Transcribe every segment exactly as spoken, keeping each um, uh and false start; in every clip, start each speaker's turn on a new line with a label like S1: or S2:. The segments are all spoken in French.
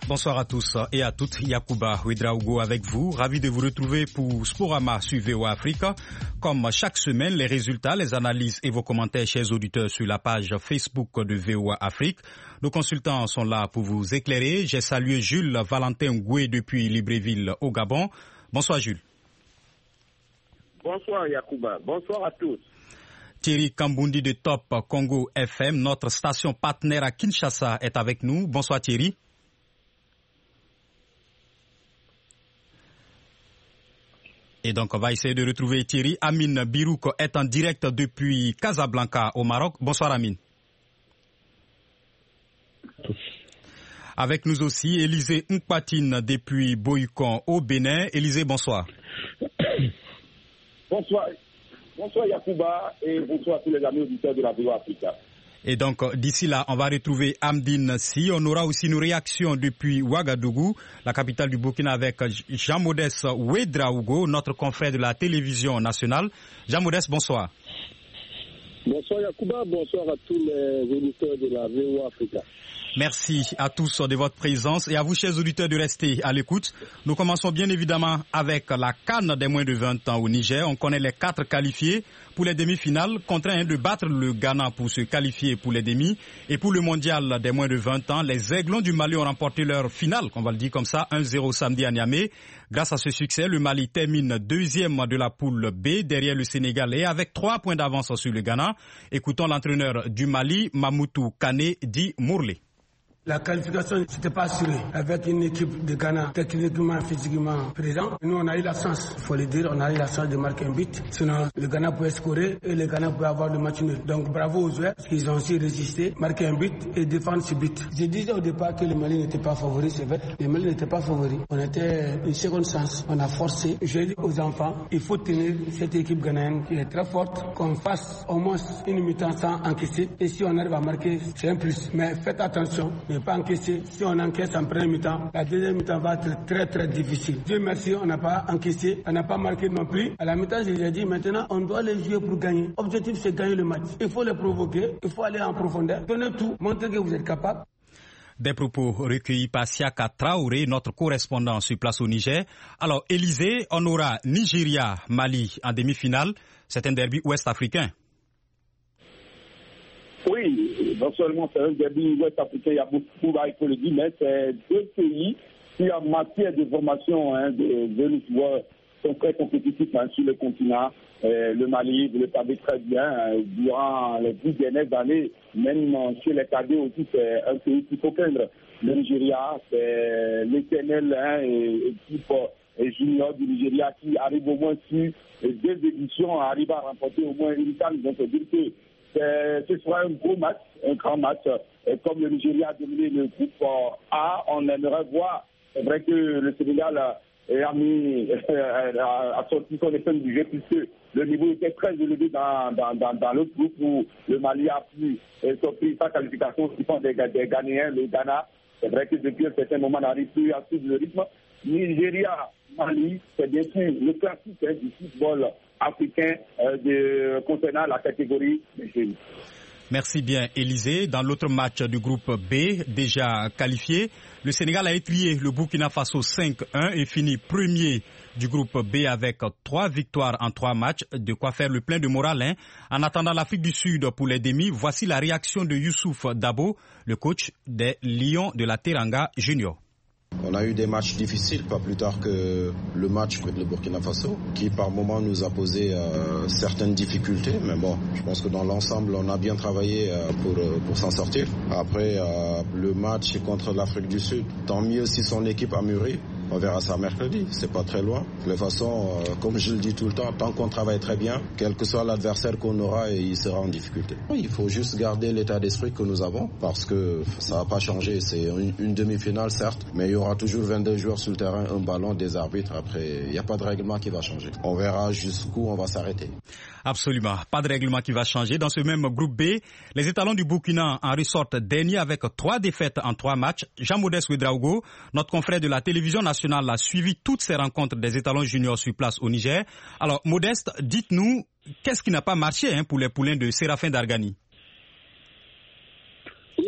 S1: Bonsoir à tous et à toutes. Yacouba Ouedraogo avec vous. Ravi de vous retrouver pour Sporama sur V O A Afrique. Comme chaque semaine, les résultats, les analyses et vos commentaires, chers auditeurs, sur la page Facebook de V O A Afrique. Nos consultants sont là pour vous éclairer. J'ai salué Jules Valentin Goué depuis Libreville au Gabon. Bonsoir Jules.
S2: Bonsoir Yacouba. Bonsoir à tous.
S1: Thierry Kambundi de Top Congo F M, notre station partenaire à Kinshasa, est avec nous. Bonsoir Thierry. Et donc, on va essayer de retrouver Thierry. Amine Birouk est en direct depuis Casablanca au Maroc. Bonsoir Amine. Avec nous aussi, Élisée Nkpatine depuis Boycon au Bénin. Élisée, bonsoir.
S2: Bonsoir. Bonsoir Yacouba et bonsoir à tous les amis auditeurs de la V O A Africa.
S1: Et donc, d'ici là, on va retrouver Amdine Si. On aura aussi nos réactions depuis Ouagadougou, la capitale du Burkina, avec Jean-Modeste Ouedraogo, notre confrère de la télévision nationale. Jean-Modeste, bonsoir.
S3: Bonsoir Yacouba, bonsoir à tous les auditeurs de la V O A Africa.
S1: Merci à tous de votre présence et à vous, chers auditeurs, de rester à l'écoute. Nous commençons bien évidemment avec la CAN des moins de vingt ans au Niger. On connaît les quatre qualifiés pour les demi-finales, contraints de battre le Ghana pour se qualifier pour les demi. Et pour le mondial des moins de vingt ans, les Aiglons du Mali ont remporté leur finale, on va le dire comme ça, un zéro samedi à Niamey. Grâce à ce succès, le Mali termine deuxième de la poule B derrière le Sénégal et avec trois points d'avance sur le Ghana. Écoutons l'entraîneur du Mali, Mamoutou Kane, dit Mourlé.
S4: La qualification n'était pas assurée avec une équipe de Ghana techniquement, physiquement présente. Nous, on a eu la chance, il faut le dire, on a eu la chance de marquer un but. Sinon, le Ghana pouvait scorer et le Ghana pouvait avoir le match nul. Donc, bravo aux joueurs, parce qu'ils ont aussi résisté, marqué un but et défendre ce but. Je disais au départ que le Mali n'était pas favori, c'est vrai. Le Mali n'était pas favori. On était une seconde chance. On a forcé. Je dis aux enfants, il faut tenir cette équipe ghanéenne qui est très forte, qu'on fasse au moins une mi-temps sans encaisser. Et si on arrive à marquer, c'est un plus. Mais faites attention. Ne pas encaisser. Si on encaisse en première mi-temps, la deuxième mi-temps va être très très difficile. Dieu merci, on n'a pas encaissé, on n'a pas marqué non plus. À la mi-temps, j'ai dit maintenant, on doit les jouer pour gagner. L'objectif, c'est gagner le match. Il faut les provoquer, il faut aller en profondeur. Donnez tout, montrez que vous êtes capable.
S1: Des propos recueillis par Siaka Traoré, notre correspondant sur place au Niger. Alors, Élisée, on aura Nigeria-Mali en demi-finale. C'est un derby ouest-africain.
S2: Oui, non seulement c'est un derby ouest-africain, il y a beaucoup à il faut le dire, mais c'est deux pays qui, en matière de formation, hein, de, de joueurs, sont très compétitifs hein, sur le continent. Euh, le Mali, vous le savez très bien, hein, durant les dix dernières années, même chez les cadets aussi, c'est un pays qu'il faut craindre. Le Nigeria, c'est l'éternel hein, équipe et junior du Nigeria qui arrive au moins sur deux éditions, arrive à remporter au moins une canne. Donc, c'est dire que C'est, ce sera un gros match, un grand match. Et comme le Nigeria a dominé le groupe A, on aimerait voir. C'est vrai que le Sénégal a, mis, a sorti son épingle du jeu puisque le niveau était très élevé dans, dans, dans, dans l'autre groupe où le Mali a pu sortir sa qualification qui sont des, des Ghanéens, le Ghana. C'est vrai que depuis un certain moment, on n'arrive plus à suivre le rythme. Nigeria, Mali, c'est bien sûr le classique hein, du football africain euh, de, concernant la catégorie des jeunes.
S1: Merci bien, Élisée. Dans l'autre match du groupe B, déjà qualifié, le Sénégal a étrié le Burkina Faso cinq un et fini premier du groupe B avec trois victoires en trois matchs. De quoi faire le plein de morale. Hein. En attendant l'Afrique du Sud pour les demi, voici la réaction de Youssouf Dabo, le coach des Lions de la Teranga Junior.
S5: On a eu des matchs difficiles, pas plus tard que le match contre le Burkina Faso, qui par moments nous a posé euh, certaines difficultés. Mais bon, je pense que dans l'ensemble, on a bien travaillé euh, pour, euh, pour s'en sortir. Après, euh, le match contre l'Afrique du Sud, tant mieux si son équipe a mûri. On verra ça mercredi, c'est pas très loin. De toute façon, euh, comme je le dis tout le temps, tant qu'on travaille très bien, quel que soit l'adversaire qu'on aura, il sera en difficulté. Il faut juste garder l'état d'esprit que nous avons, parce que ça va pas changer. C'est une, une demi-finale, certes, mais il y aura toujours vingt-deux joueurs sur le terrain, un ballon, des arbitres. Après, il n'y a pas de règlement qui va changer. On verra jusqu'où on va s'arrêter.
S1: Absolument, pas de règlement qui va changer. Dans ce même groupe B, les étalons du Burkina en ressortent dernier avec trois défaites en trois matchs. Jean-Modeste Ouedraogo, notre confrère de la télévision nationale, a suivi toutes ces rencontres des étalons juniors sur place au Niger. Alors, Modeste, dites-nous, qu'est-ce qui n'a pas marché hein, pour les poulains de Séraphin Dargani?
S3: Oui,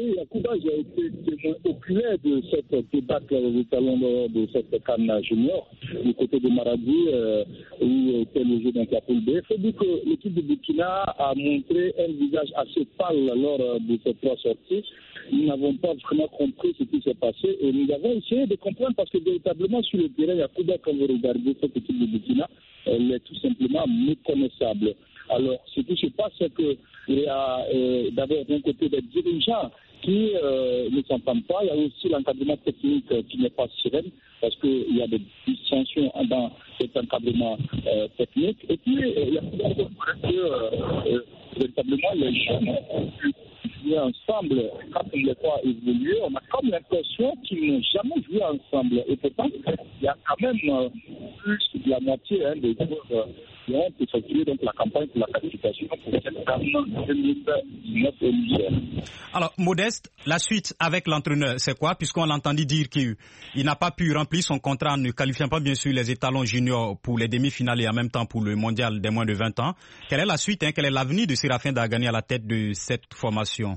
S3: Oui, Yacouba, j'ai été témoin oculaire de cette débâcle des talons de cette canne junior du côté de Maradi, euh, où était le jeu dans la poule B. Il faut dire que l'équipe de Burkina a montré un visage assez pâle lors de ces trois sorties. Nous n'avons pas vraiment compris ce qui s'est passé et nous avons essayé de comprendre parce que véritablement sur le terrain, Yacouba, quand vous regardez cette équipe de Burkina, elle est tout simplement méconnaissable. Alors, ce qui se passe, c'est qu'il y a euh, d'abord d'un côté des dirigeants qui euh, ne s'entendent pas. Il y a aussi l'encadrement technique euh, qui n'est pas serein parce qu'il y a des dissensions dans cet encadrement euh, technique. Et puis, euh, il y a que euh, euh, véritablement les jeunes jouer ensemble. Quand on les voit évoluer, on a comme l'impression qu'ils n'ont jamais joué ensemble. Et pourtant, il y a quand même euh, plus de la moitié hein, des joueurs euh, qui ont effectué donc la campagne pour la qualification pour cette CAN deux mille dix-neuf au Niger.
S1: Alors, Modeste, la suite avec l'entraîneur, c'est quoi? Puisqu'on l'a entendu dire qu'il n'a pas pu remplir son contrat en ne qualifiant pas bien sûr les étalons juniors pour les demi-finales et en même temps pour le mondial des moins de vingt ans. Quelle est la suite, hein? Quel est l'avenir de Séraphin Dargani à la tête de cette formation?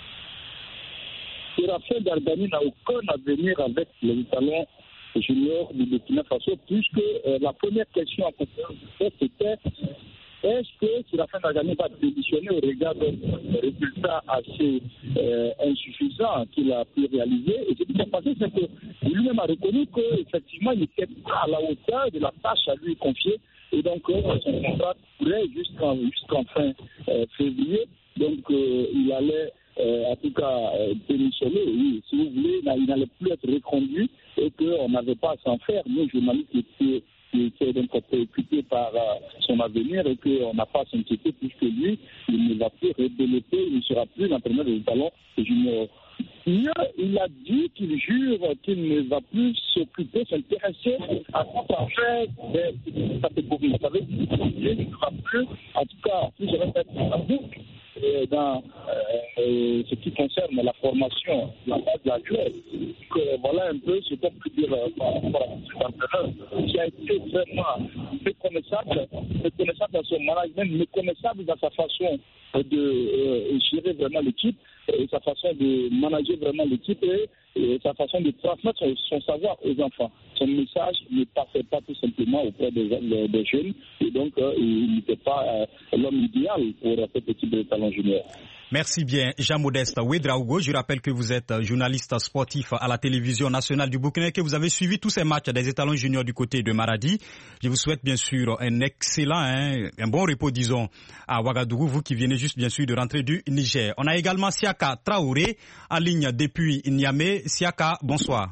S3: Séraphin Dargani n'a aucun avenir avec les étalons juniors du Burkina Faso, puisque euh, la première question à poser, c'était est-ce que Séraphin Dargani va démissionner au regard des résultats assez euh, insuffisants qu'il a pu réaliser? Et ce qui s'est passé, c'est que lui-même a reconnu qu'effectivement, il n'était pas à la hauteur de la tâche à lui confier. Et donc, euh, son contrat courait jusqu'en, jusqu'en fin euh, février. Donc, euh, il allait, euh, en tout cas, euh, démissionner. Oui, si vous voulez, il n'allait plus être reconduit et qu'on n'avait pas à s'en faire. Nous, journalistes, qui qui était donc préoccupé par euh, son avenir et qu'on n'a pas à s'inquiéter puisque lui, il ne va plus redévelopper, il ne sera plus l'entraîneur des talents juniors. Mieux, il a dit qu'il jure qu'il ne va plus s'occuper, s'intéresser à tout à fait des catégories. Vous savez, il ne va plus, en tout cas, plus je répète, la boucle dans euh, ce qui concerne la formation, la base de la jeunesse. Voilà un peu ce qu'on peut dire par rapport à cet entraîneur qui a été vraiment méconnaissable, méconnaissable dans son management, méconnaissable dans sa façon de euh, gérer vraiment l'équipe, et sa façon de manager vraiment l'équipe et, et sa façon de transmettre son, son savoir aux enfants. Son message ne passait pas tout simplement auprès des, des jeunes et donc euh, il n'était pas euh, l'homme idéal pour cette équipe de talents juniors.
S1: Merci bien, Jean-Modeste Ouedraogo. Je rappelle que vous êtes journaliste sportif à la télévision nationale du Burkina et que vous avez suivi tous ces matchs des étalons juniors du côté de Maradi. Je vous souhaite bien sûr un excellent, hein, un bon repos, disons, à Ouagadougou, vous qui venez juste bien sûr de rentrer du Niger. On a également Siaka Traoré en ligne depuis Niamey. Siaka, bonsoir.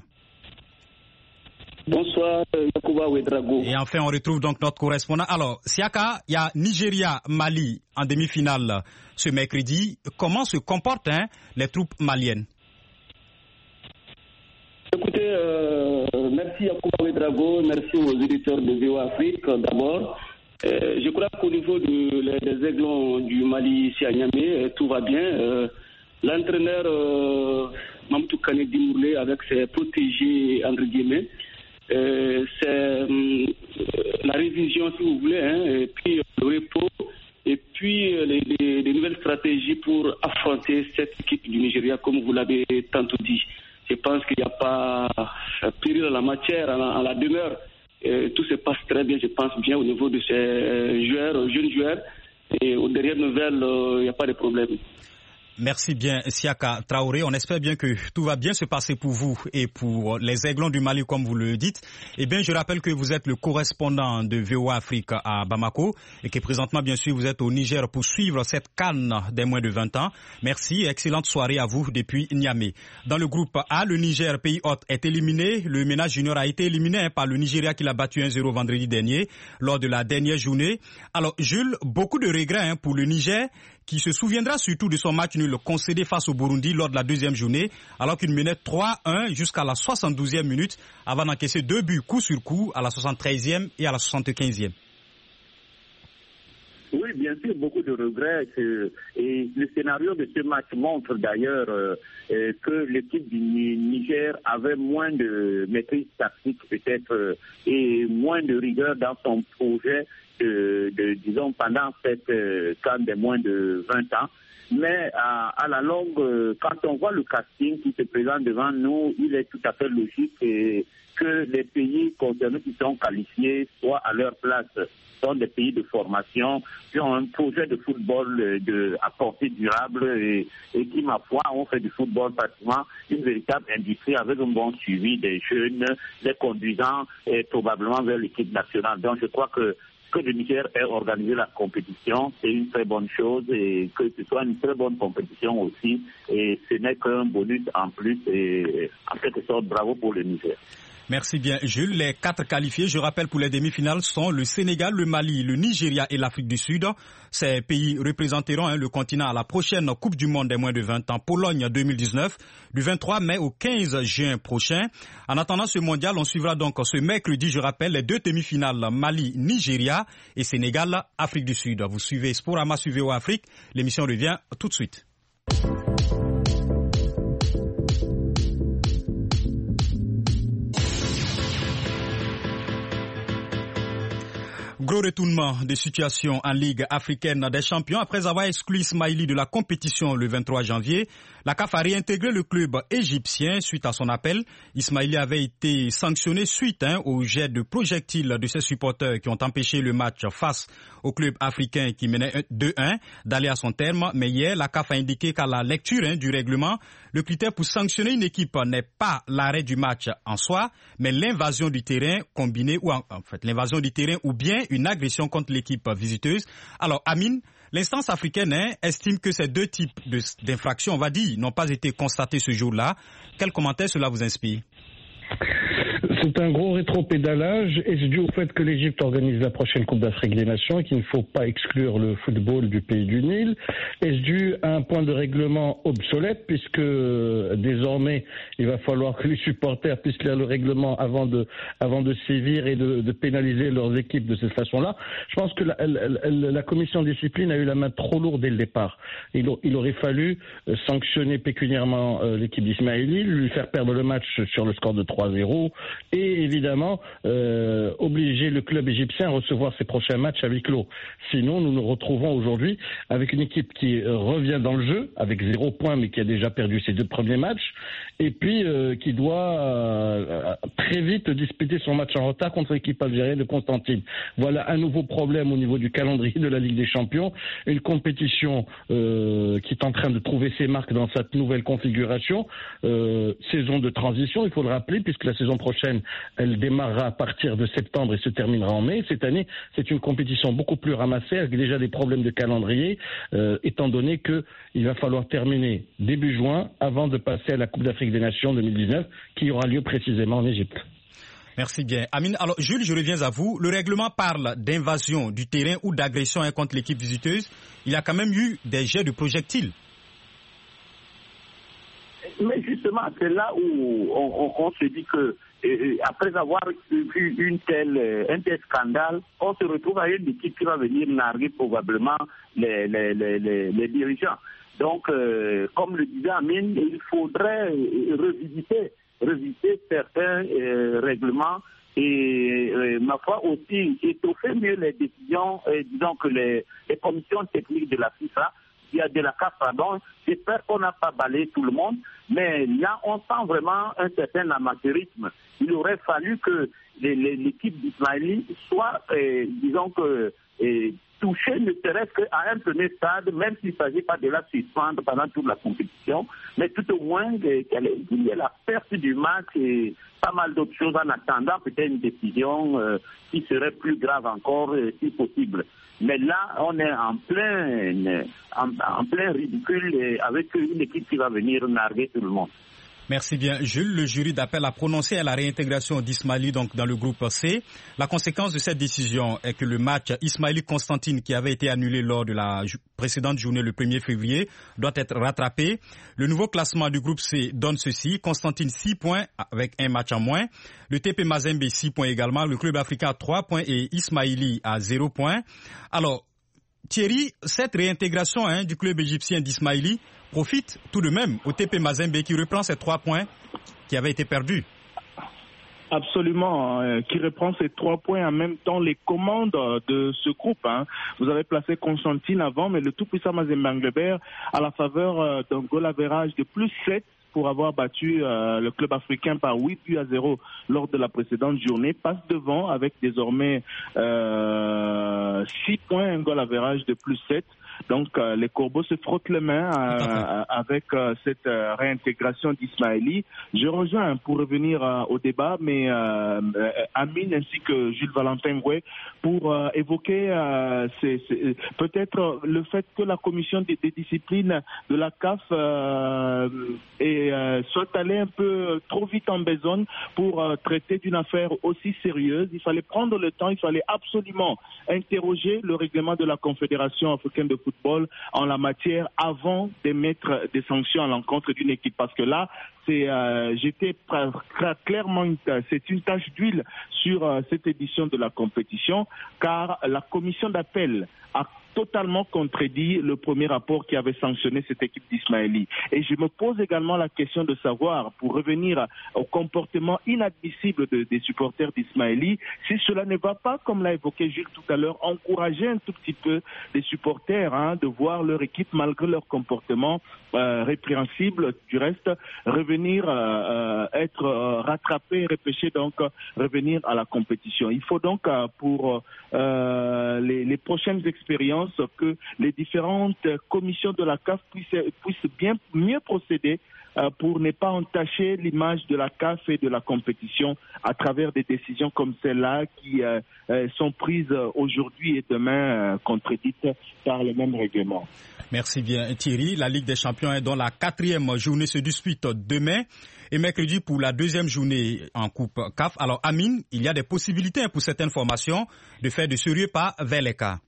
S6: Bonsoir, Yacouba Ouedraogo.
S1: Et enfin, on retrouve donc notre correspondant. Alors, Siaka, il y a Nigeria-Mali en demi-finale ce mercredi. Comment se comportent hein, les troupes maliennes?
S6: Écoutez, euh, merci Yacouba Ouedraogo, merci aux éditeurs de V O Afrique d'abord. Euh, je crois qu'au niveau de, les, des aiglons du Mali ici à Niamey, tout va bien. Euh, l'entraîneur euh, Mamadou Kanedi Mourlé avec ses protégés, entre guillemets, Euh, c'est euh, la révision, si vous voulez, hein, et puis euh, le repos, et puis euh, les, les, les nouvelles stratégies pour affronter cette équipe du Nigeria, comme vous l'avez tantôt dit. Je pense qu'il n'y a pas péril en la matière, en la, en la demeure. Et tout se passe très bien, je pense bien, au niveau de ces joueurs, jeunes joueurs. Et aux dernières nouvelles, il euh, n'y a pas de problème.
S1: Merci bien, Siaka Traoré. On espère bien que tout va bien se passer pour vous et pour les aiglons du Mali, comme vous le dites. Eh bien, je rappelle que vous êtes le correspondant de V O A Afrique à Bamako et que présentement, bien sûr, vous êtes au Niger pour suivre cette CAN des moins de vingt ans. Merci et excellente soirée à vous depuis Niamey. Dans le groupe A, le Niger, pays hôte, est éliminé. Le ménage junior a été éliminé par le Nigeria qui l'a battu un zéro vendredi dernier lors de la dernière journée. Alors, Jules, beaucoup de regrets hein, pour le Niger, qui se souviendra surtout de son match nul concédé face au Burundi lors de la deuxième journée, alors qu'il menait trois un jusqu'à la soixante-douzième minute, avant d'encaisser deux buts coup sur coup à la soixante-treizième et à la soixante-quinzième.
S2: Oui, bien sûr, beaucoup de regrets. Et le scénario de ce match montre d'ailleurs euh, que l'équipe du Niger avait moins de maîtrise tactique peut-être euh, et moins de rigueur dans son projet de, de disons, pendant cette euh, CAN des moins de vingt ans. Mais à, à la longue, euh, quand on voit le casting qui se présente devant nous, il est tout à fait logique et, que les pays concernés qui sont qualifiés soient à leur place. Ce sont des pays de formation qui ont un projet de football de, à portée durable et, et qui, ma foi, ont fait du football pratiquement une véritable industrie avec un bon suivi des jeunes, les conduisant et probablement vers l'équipe nationale. Donc je crois que que le Niger ait organisé la compétition, c'est une très bonne chose et que ce soit une très bonne compétition aussi. Et ce n'est qu'un bonus en plus et en quelque sorte, bravo pour le Niger.
S1: Merci bien, Jules. Les quatre qualifiés, je rappelle, pour les demi-finales sont le Sénégal, le Mali, le Nigeria et l'Afrique du Sud. Ces pays représenteront hein, le continent à la prochaine Coupe du Monde des moins de vingt ans, Pologne deux mille dix-neuf, du vingt-trois mai au quinze juin prochain. En attendant ce mondial, on suivra donc ce mercredi, je rappelle, les deux demi-finales Mali, Nigeria et Sénégal, Afrique du Sud. Vous suivez Sporama, suivez au Afrique. L'émission revient tout de suite. Gros retournement des situations en Ligue africaine des champions. Après avoir exclu Ismaili de la compétition le vingt-trois janvier, la C A F a réintégré le club égyptien suite à son appel. Ismaili avait été sanctionné suite hein, au jet de projectiles de ses supporters qui ont empêché le match face au club africain qui menait deux un d'aller à son terme. Mais hier, la C A F a indiqué qu'à la lecture hein, du règlement, le critère pour sanctionner une équipe n'est pas l'arrêt du match en soi, mais l'invasion du terrain combinée ou en, en fait l'invasion du terrain ou bien une agression contre l'équipe visiteuse. Alors, Amine, l'instance africaine hein, estime que ces deux types de, d'infractions, on va dire, n'ont pas été constatés ce jour-là. Quel commentaire cela vous inspire ?
S7: C'est un gros rétropédalage et c'est dû au fait que l'Égypte organise la prochaine Coupe d'Afrique des Nations et qu'il ne faut pas exclure le football du pays du Nil. Est-ce dû à un point de règlement obsolète puisque euh, désormais il va falloir que les supporters puissent lire le règlement avant de, avant de sévir et de, de pénaliser leurs équipes de cette façon-là. Je pense que la, la, la commission de discipline a eu la main trop lourde dès le départ. Il, il aurait fallu sanctionner pécuniairement euh, l'équipe d'Ismaili, lui faire perdre le match sur le score de trois zéro et évidemment euh, obliger le club égyptien à recevoir ses prochains matchs à huis clos. Sinon, nous nous retrouvons aujourd'hui avec une équipe qui euh, revient dans le jeu avec zéro point mais qui a déjà perdu ses deux premiers matchs et puis euh, qui doit euh, très vite disputer son match en retard contre l'équipe algérienne de Constantine. Voilà un nouveau problème au niveau du calendrier de la Ligue des Champions, une compétition euh, qui est en train de trouver ses marques dans cette nouvelle configuration, euh, saison de transition, il faut le rappeler, puisque la saison prochaine, elle démarrera à partir de septembre et se terminera en mai. Cette année, c'est une compétition beaucoup plus ramassée, avec déjà des problèmes de calendrier, euh, étant donné qu'il va falloir terminer début juin avant de passer à la Coupe d'Afrique des Nations deux mille dix-neuf, qui aura lieu précisément en Égypte.
S1: Merci bien. Amine, alors Jules, je reviens à vous. Le règlement parle d'invasion du terrain ou d'agression hein, contre l'équipe visiteuse. Il y a quand même eu des jets de projectiles.
S2: Mais justement, c'est là où on, on, on se dit que euh, après avoir vu une telle, un tel scandale, on se retrouve à une équipe qui va venir narguer probablement les, les, les, les, les dirigeants. Donc, euh, comme le disait Amine, il faudrait revisiter, revisiter certains euh, règlements et, euh, ma foi aussi, étoffer mieux les décisions, euh, disons que les, les commissions techniques de la FIFA, il y a de la C A F, pardon. J'espère qu'on n'a pas balayé tout le monde, mais là, on sent vraiment un certain amateurisme. Il aurait fallu que les, les, l'équipe d'Ismaili soit, euh, disons que, euh, touchée ne serait-ce qu'à un premier stade, même s'il ne s'agit pas de la suspendre pendant toute la compétition, mais tout au moins euh, qu'il y ait la perte du match et pas mal d'autres choses en attendant peut-être une décision euh, qui serait plus grave encore, euh, si possible. Mais là, on est en plein, en, en plein ridicule avec une équipe qui va venir narguer tout le monde.
S1: Merci bien, Jules. Le jury d'appel a prononcé à la réintégration d'Ismaili donc dans le groupe C. La conséquence de cette décision est que le match Ismaili-Constantine qui avait été annulé lors de la précédente journée le premier février doit être rattrapé. Le nouveau classement du groupe C donne ceci. Constantine six points avec un match en moins. Le T P Mazembe six points également. Le club africain trois points et Ismaili à zéro point. Alors, Thierry, cette réintégration hein, du club égyptien d'Ismaili profite tout de même au T P Mazembe qui reprend ses trois points qui avaient été perdus.
S8: Absolument, euh, qui reprend ces trois points en même temps les commandes de ce groupe. Hein. Vous avez placé Constantine avant, mais le tout-puissant Mazembe Anglebert à la faveur euh, d'un goal average de plus sept pour avoir battu euh, le club africain par huit buts à zéro lors de la précédente journée, passe devant avec désormais euh, six points, un goal average de plus sept. Donc euh, les Corbeaux se frottent les mains euh, avec euh, cette euh, réintégration d'Ismaëli. Je rejoins pour revenir euh, au débat, mais euh, euh, Amine ainsi que Jules Valentin Goué pour euh, évoquer euh, c'est, c'est, peut-être le fait que la commission des, des disciplines de la C A F euh, est, euh, soit allée un peu trop vite en besogne pour euh, traiter d'une affaire aussi sérieuse. Il fallait prendre le temps, il fallait absolument interroger le règlement de la Confédération africaine de football en la matière avant d'émettre des sanctions à l'encontre d'une équipe, parce que là c'est euh, j'étais clairement une, c'est une tache d'huile sur euh, cette édition de la compétition, car la commission d'appel a totalement contredit le premier rapport qui avait sanctionné cette équipe d'Ismaëli. Et je me pose également la question de savoir, pour revenir au comportement inadmissible de, des supporters d'Ismaëli, si cela ne va pas, comme l'a évoqué Jules tout à l'heure, encourager un tout petit peu les supporters hein, de voir leur équipe, malgré leur comportement euh, répréhensible, du reste, revenir, euh, être euh, rattrapé, repêché, donc revenir à la compétition. Il faut donc, euh, pour euh, les, les prochaines expériences, que les différentes commissions de la C A F puissent, puissent bien mieux procéder euh, pour ne pas entacher l'image de la C A F et de la compétition à travers des décisions comme celle-là qui euh, euh, sont prises aujourd'hui et demain euh, contredites par le même règlement.
S1: Merci bien Thierry. La Ligue des Champions est dans la quatrième journée, se dispute demain et mercredi pour la deuxième journée en Coupe C A F. Alors Amine, il y a des possibilités pour certaines formations de faire de sérieux pas vers les cas.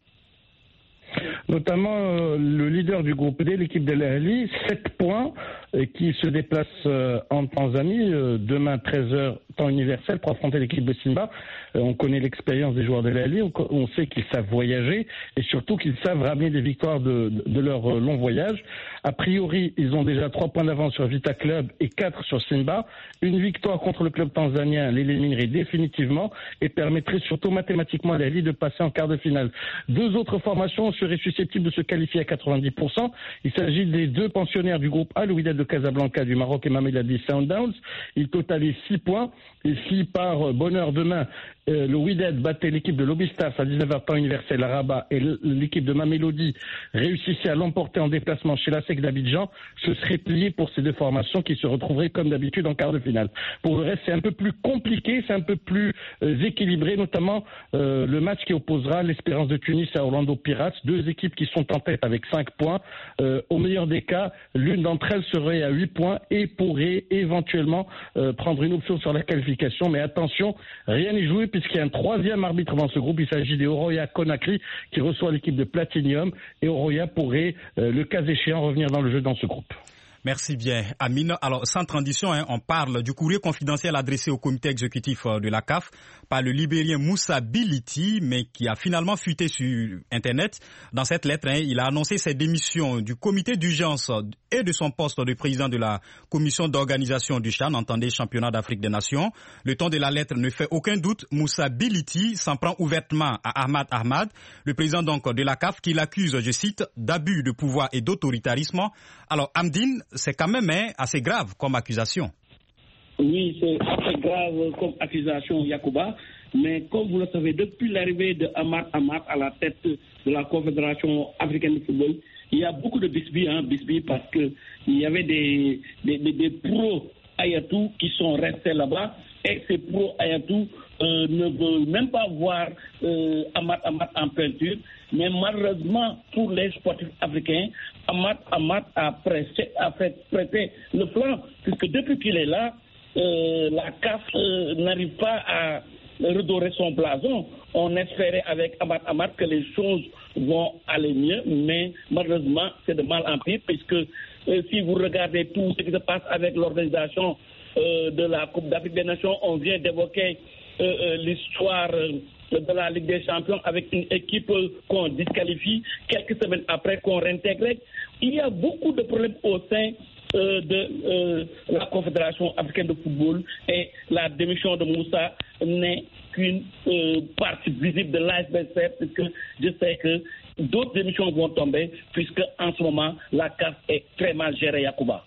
S7: Notamment euh, le leader du groupe D, l'équipe de l'Ahli, sept points, euh, qui se déplace euh, en Tanzanie, euh, demain treize heures, temps universel, pour affronter l'équipe de Simba. Euh, on connaît l'expérience des joueurs de l'Ahli, on, on sait qu'ils savent voyager et surtout qu'ils savent ramener des victoires de, de, de leur euh, long voyage. A priori, ils ont déjà trois points d'avance sur Vita Club et quatre sur Simba. Une victoire contre le club tanzanien l'éliminerait définitivement et permettrait surtout mathématiquement à l'Ahli de passer en quart de finale. Deux autres formations seraient susceptibles de se qualifier à quatre-vingt-dix pour cent. Il s'agit des deux pensionnaires du groupe A, le Wydad de Casablanca du Maroc et Mamelodi Sundowns. Ils totalisent six points. Et si par bonheur demain, euh, le Wydad battait l'équipe de l'Obistas à dix-neuf heures temps universel à Rabat et l'équipe de Mamelodi réussissait à l'emporter en déplacement chez la S E C d'Abidjan, ce serait plié pour ces deux formations qui se retrouveraient comme d'habitude en quart de finale. Pour le reste, c'est un peu plus compliqué, c'est un peu plus euh, équilibré, notamment euh, le match qui opposera l'Espérance de Tunis à Orlando Pirates, deux équipes qui sont en tête avec cinq points. Euh, au meilleur des cas, l'une d'entre elles serait à huit points et pourrait éventuellement euh, prendre une option sur la qualification. Mais attention, rien n'est joué puisqu'il y a un troisième arbitre dans ce groupe. Il s'agit des Oroya Conakry qui reçoit l'équipe de Platinium et Oroya pourrait, euh, le cas échéant, revenir dans le jeu dans ce groupe.
S1: Merci bien, Amine. Alors, sans transition, hein, on parle du courrier confidentiel adressé au comité exécutif de la C A F par le Libérien Moussa Biliti, mais qui a finalement fuité sur Internet. Dans cette lettre, hein, il a annoncé ses démissions du comité d'urgence et de son poste de président de la commission d'organisation du CHAN, entendez Championnat d'Afrique des Nations. Le ton de la lettre ne fait aucun doute. Moussa Biliti s'en prend ouvertement à Ahmad Ahmad, le président donc de la C A F, qui l'accuse, je cite, d'abus de pouvoir et d'autoritarisme. Alors, Amdine, c'est quand même hein, assez grave comme accusation.
S6: Oui, c'est assez grave comme accusation, Yacouba. Mais comme vous le savez, depuis l'arrivée de Ahmad Ahmad à la tête de la Confédération africaine de football, il y a beaucoup de bisbis, hein, bisbis parce qu'il y avait des, des, des, des pros Ayatou qui sont restés là-bas. Et ces pros Ayatou euh, ne veulent même pas voir euh, Ahmad Ahmad en peinture. Mais malheureusement, pour les sportifs africains, Ahmad Ahmad a, pressé, a fait prêter le flanc, puisque depuis qu'il est là, euh, la C A F euh, n'arrive pas à redorer son blason. On espérait avec Ahmad Ahmad que les choses vont aller mieux, mais malheureusement, c'est de mal en pire, puisque euh, si vous regardez tout ce qui se passe avec l'organisation euh, de la Coupe d'Afrique des Nations, on vient d'évoquer euh, euh, l'histoire euh, de la Ligue des Champions avec une équipe qu'on disqualifie quelques semaines après qu'on réintègre. Il y a beaucoup de problèmes au sein euh, de euh, la Confédération africaine de football, et la démission de Moussa n'est qu'une euh, partie visible de l'iceberg, puisque je sais que d'autres démissions vont tomber, puisque en ce moment la C A F est très mal gérée, Yacouba.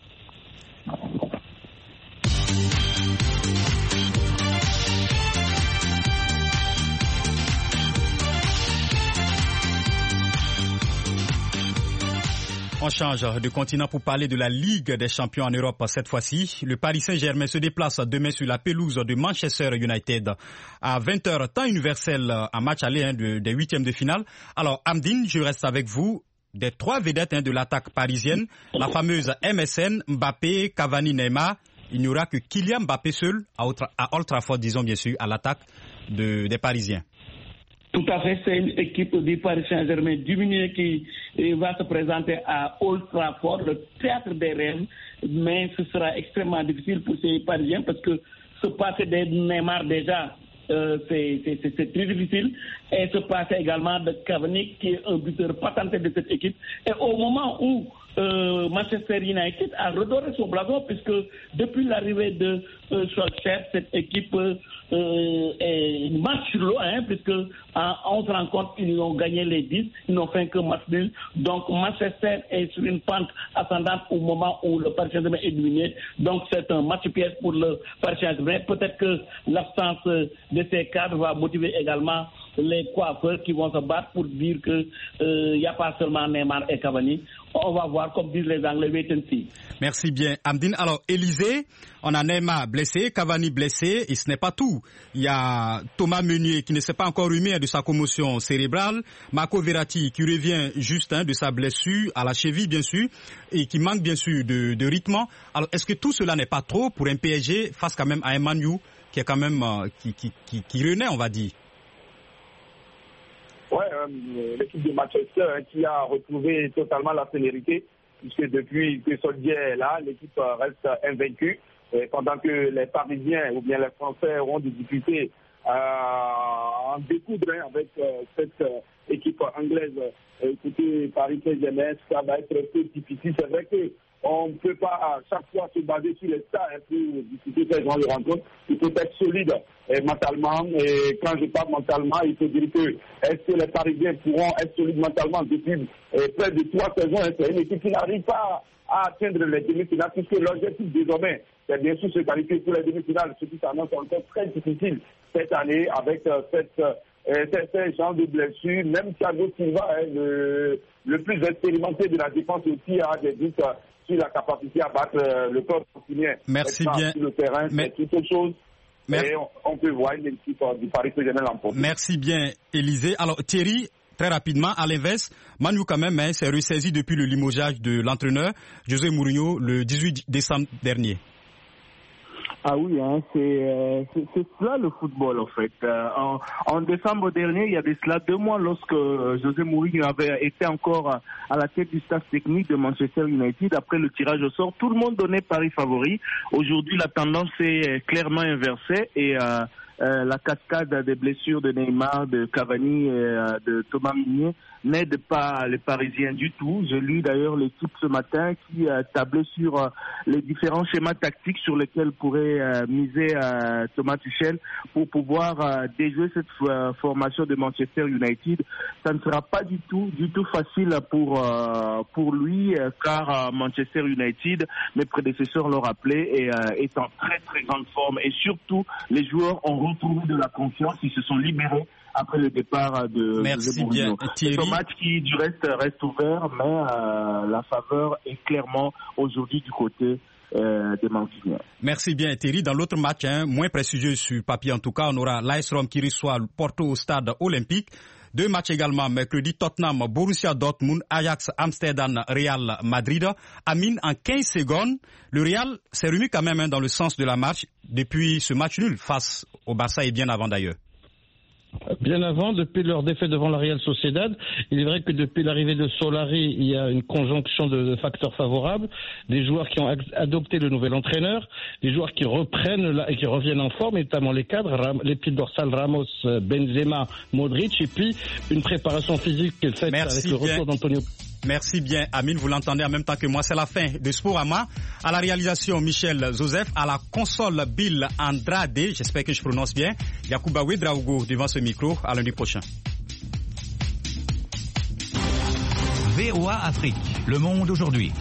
S1: On change de continent pour parler de la Ligue des champions en Europe cette fois-ci. Le Paris Saint-Germain se déplace demain sur la pelouse de Manchester United à vingt heures, temps universel, en match aller hein, de, des huitièmes de finale. Alors, Amdine, je reste avec vous. Des trois vedettes hein, de l'attaque parisienne, la fameuse M S N, Mbappé, Cavani, Neymar. Il n'y aura que Kylian Mbappé seul à Old Trafford, disons bien sûr, à l'attaque de, des Parisiens.
S6: Tout à fait, c'est une équipe du Paris Saint-Germain diminuée qui va se présenter à Old Trafford, le théâtre des rêves, mais ce sera extrêmement difficile pour ces Parisiens parce que se passer de Neymar déjà, euh, c'est, c'est, c'est, c'est très difficile, et se passer également de Cavani qui est un buteur patenté de cette équipe. Et au moment où euh, Manchester United a redoré son blason, puisque depuis l'arrivée de euh, Solskjaer, cette équipe euh, est match sur l'eau, hein, puisque en onze rencontres, ils ont gagné les dix, ils n'ont fait que match nul. Donc Manchester est sur une pente ascendante au moment où le Paris Saint-Germain est éliminé. Donc c'est un match piège pour le Paris Saint-Germain. Peut-être que l'absence de ces cadres va motiver également les coiffeurs qui vont se battre pour dire qu'il n'y euh, a pas seulement Neymar et Cavani. On va voir, comme disent les Anglais, wait and see.
S1: Merci bien, Amdine. Alors, Élysée, on a Neymar blessé, Cavani blessé, et ce n'est pas tout. Il y a Thomas Meunier qui ne s'est pas encore remis de sa commotion cérébrale, Marco Verratti qui revient juste hein, de sa blessure à la cheville, bien sûr, et qui manque bien sûr de, de rythme. Alors, est-ce que tout cela n'est pas trop pour un P S G face quand même à un Man U qui est quand même euh, qui, qui, qui, qui renaît, on va dire?
S2: Ouais, euh, l'équipe de Manchester hein, qui a retrouvé totalement la célérité, puisque depuis que Solskjaer est là, l'équipe reste invaincue, et pendant que les Parisiens ou bien les Français auront des difficultés à en découdre hein, avec euh, cette euh, équipe anglaise. Euh, écoutez, Paris Saint-Germain, ça va être très difficile. C'est vrai que on ne peut pas à chaque fois se baser sur les stars hein, pour discuter ces genres de rencontres. Il faut être solide et mentalement. Et quand je parle mentalement, il faut dire que est-ce que les Parisiens pourront être solides mentalement depuis euh, près de trois saisons hein, c'est une équipe qui n'arrive pas à atteindre les demi-finales, puisque l'objectif désormais, c'est bien sûr se qualifier pour les demi-finales, ce qui s'annonce encore très difficile cette année avec euh, cette euh, certains genres de blessures. Même Thiago Silva, hein, le, le plus expérimenté de la défense aussi, a des doutes euh, sur la capacité à battre euh, le corps coutinien.
S1: Merci bien.
S2: Sur le terrain, mais... c'est quelque chose. Merci. Et on, on peut voir une équipe euh, du Paris Saint-Germain l'emporter.
S1: Merci bien, Élysée. Alors, Thierry, très rapidement, à l'inverse, Manu quand même hein, s'est ressaisi depuis le limogeage de l'entraîneur José Mourinho le dix-huit décembre dernier.
S8: Ah oui, hein, c'est, euh, c'est, c'est cela le football en fait. Euh, en, en décembre dernier, il y a de cela deux mois, lorsque euh, José Mourinho avait été encore à la tête du staff technique de Manchester United, après le tirage au sort, tout le monde donnait Paris favori. Aujourd'hui, la tendance est clairement inversée et euh, euh, la cascade des blessures de Neymar, de Cavani et euh, de Thomas Meunier n'aide pas les Parisiens du tout. J'ai lu d'ailleurs l'équipe ce matin qui euh, tablait sur euh, les différents schémas tactiques sur lesquels pourrait euh, miser euh, Thomas Tuchel pour pouvoir euh, déjouer cette euh, formation de Manchester United. Ça ne sera pas du tout, du tout facile pour euh, pour lui, euh, car euh, Manchester United, mes prédécesseurs l'ont rappelé, est, euh, est en très très grande forme et surtout les joueurs ont retrouvé de la confiance, ils se sont libérés après le départ de
S1: Merci bien, Thierry.
S8: C'est un match qui du reste reste ouvert, mais euh, la faveur est clairement aujourd'hui du côté euh, des Mancuniens.
S1: Merci bien, Thierry. Dans l'autre match, hein, moins prestigieux sur papier en tout cas, on aura l'A S Rome qui reçoit Porto au stade olympique. Deux matchs également mercredi, Tottenham, Borussia Dortmund, Ajax, Amsterdam, Real Madrid. Amine, en quinze secondes, le Real s'est remis quand même hein, dans le sens de la marche depuis ce match nul face au Barça et bien avant d'ailleurs.
S7: Bien avant, depuis leur défaite devant la Real Sociedad, il est vrai que depuis l'arrivée de Solari, il y a une conjonction de facteurs favorables, des joueurs qui ont adopté le nouvel entraîneur, des joueurs qui reprennent et qui reviennent en forme, et notamment les cadres, les pieds dorsales Ramos, Benzema, Modric, et puis une préparation physique faite
S1: Merci
S7: avec le
S1: bien.
S7: retour d'Antonio.
S1: Merci bien, Amine. Vous l'entendez en même temps que moi. C'est la fin de Sporama. À la réalisation, Michel Joseph. À la console, Bill Andrade. J'espère que je prononce bien. Yacouba Ouedraogo devant ce micro. À lundi prochain.
S9: V O A Afrique. Le monde aujourd'hui.